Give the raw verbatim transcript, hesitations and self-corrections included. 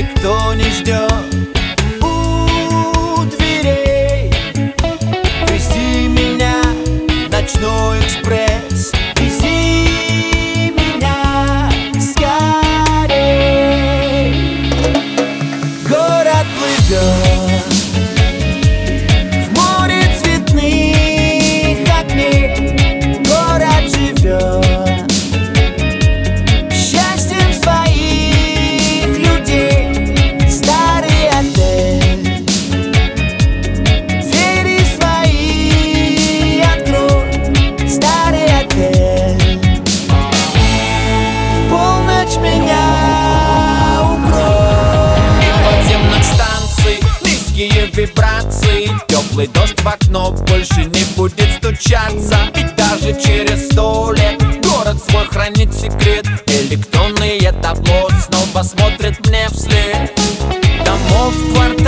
никто не ждет у дверей. Вези меня, ночной экспресс, вези меня скорей. Город плывет в море цветных огней. Город живет счастьем своих людей. Старый отель, двери свои открой. Старый отель, в полночь меня укрой. И подземных станций низкие вибрации. Теплый дождь в окно больше не будет стучаться. Ведь даже через сто лет город свой хранит секрет. Электронное табло снова смотрит мне вслед. Домов в квартале